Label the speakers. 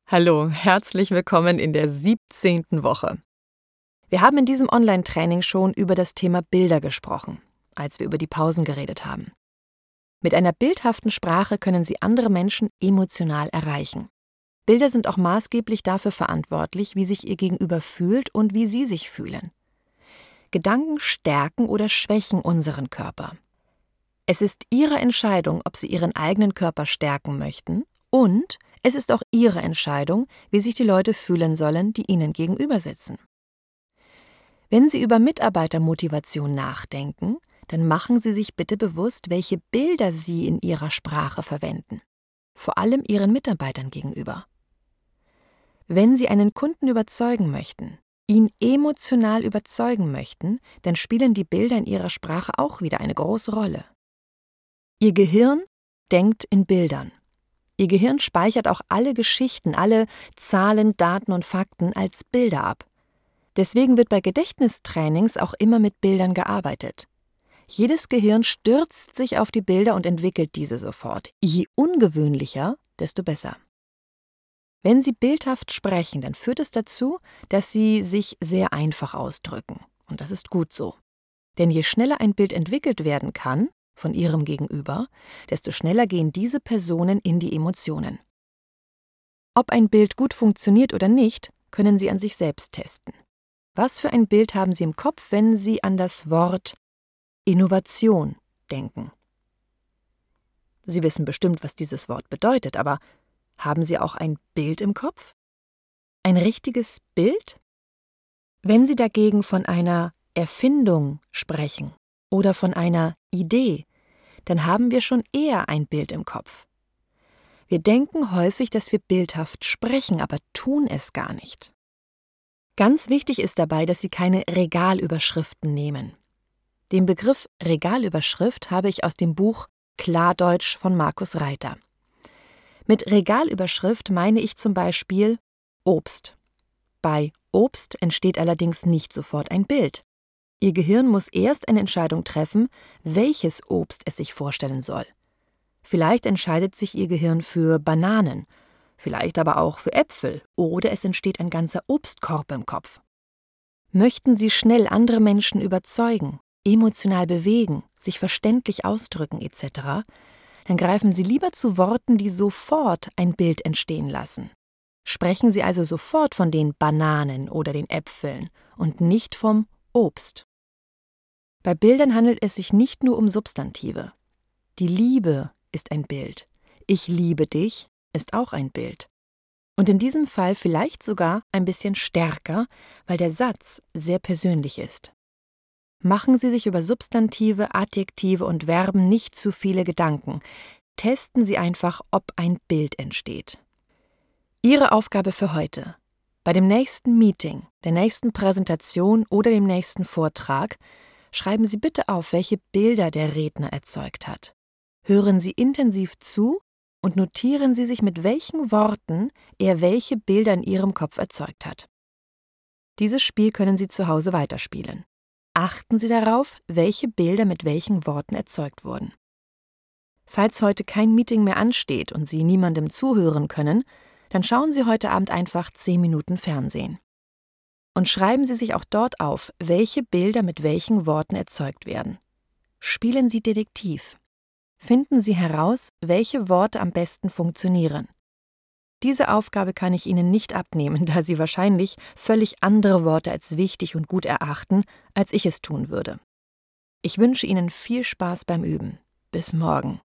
Speaker 1: Hallo, herzlich willkommen in der 17. Woche. Wir haben in diesem Online-Training schon über das Thema Bilder gesprochen, als wir über die Pausen geredet haben. Mit einer bildhaften Sprache können Sie andere Menschen emotional erreichen. Bilder sind auch maßgeblich dafür verantwortlich, wie sich Ihr Gegenüber fühlt und wie Sie sich fühlen. Gedanken stärken oder schwächen unseren Körper. Es ist Ihre Entscheidung, ob Sie Ihren eigenen Körper stärken möchten, und es ist auch Ihre Entscheidung, wie sich die Leute fühlen sollen, die Ihnen gegenüber sitzen. Wenn Sie über Mitarbeitermotivation nachdenken, dann machen Sie sich bitte bewusst, welche Bilder Sie in Ihrer Sprache verwenden, vor allem Ihren Mitarbeitern gegenüber. Wenn Sie einen Kunden überzeugen möchten, ihn emotional überzeugen möchten, dann spielen die Bilder in Ihrer Sprache auch wieder eine große Rolle. Ihr Gehirn denkt in Bildern. Ihr Gehirn speichert auch alle Geschichten, alle Zahlen, Daten und Fakten als Bilder ab. Deswegen wird bei Gedächtnistrainings auch immer mit Bildern gearbeitet. Jedes Gehirn stürzt sich auf die Bilder und entwickelt diese sofort. Je ungewöhnlicher, desto besser. Wenn Sie bildhaft sprechen, dann führt es dazu, dass Sie sich sehr einfach ausdrücken. Und das ist gut so. Denn je schneller ein Bild entwickelt werden kann, von Ihrem Gegenüber, desto schneller gehen diese Personen in die Emotionen. Ob ein Bild gut funktioniert oder nicht, können Sie an sich selbst testen. Was für ein Bild haben Sie im Kopf, wenn Sie an das Wort Innovation denken? Sie wissen bestimmt, was dieses Wort bedeutet, aber haben Sie auch ein Bild im Kopf? Ein richtiges Bild? Wenn Sie dagegen von einer Erfindung sprechen oder von einer Idee, dann haben wir schon eher ein Bild im Kopf. Wir denken häufig, dass wir bildhaft sprechen, aber tun es gar nicht. Ganz wichtig ist dabei, dass Sie keine Regalüberschriften nehmen. Den Begriff Regalüberschrift habe ich aus dem Buch Klardeutsch von Markus Reiter. Mit Regalüberschrift meine ich zum Beispiel Obst. Bei Obst entsteht allerdings nicht sofort ein Bild. Ihr Gehirn muss erst eine Entscheidung treffen, welches Obst es sich vorstellen soll. Vielleicht entscheidet sich Ihr Gehirn für Bananen, vielleicht aber auch für Äpfel, oder es entsteht ein ganzer Obstkorb im Kopf. Möchten Sie schnell andere Menschen überzeugen, emotional bewegen, sich verständlich ausdrücken etc., dann greifen Sie lieber zu Worten, die sofort ein Bild entstehen lassen. Sprechen Sie also sofort von den Bananen oder den Äpfeln und nicht vom Obst. Bei Bildern handelt es sich nicht nur um Substantive. Die Liebe ist ein Bild. Ich liebe dich ist auch ein Bild. Und in diesem Fall vielleicht sogar ein bisschen stärker, weil der Satz sehr persönlich ist. Machen Sie sich über Substantive, Adjektive und Verben nicht zu viele Gedanken. Testen Sie einfach, ob ein Bild entsteht. Ihre Aufgabe für heute: Bei dem nächsten Meeting, der nächsten Präsentation oder dem nächsten Vortrag schreiben Sie bitte auf, welche Bilder der Redner erzeugt hat. Hören Sie intensiv zu und notieren Sie sich, mit welchen Worten er welche Bilder in Ihrem Kopf erzeugt hat. Dieses Spiel können Sie zu Hause weiterspielen. Achten Sie darauf, welche Bilder mit welchen Worten erzeugt wurden. Falls heute kein Meeting mehr ansteht und Sie niemandem zuhören können, dann schauen Sie heute Abend einfach 10 Minuten Fernsehen. Und schreiben Sie sich auch dort auf, welche Bilder mit welchen Worten erzeugt werden. Spielen Sie Detektiv. Finden Sie heraus, welche Worte am besten funktionieren. Diese Aufgabe kann ich Ihnen nicht abnehmen, da Sie wahrscheinlich völlig andere Worte als wichtig und gut erachten, als ich es tun würde. Ich wünsche Ihnen viel Spaß beim Üben. Bis morgen.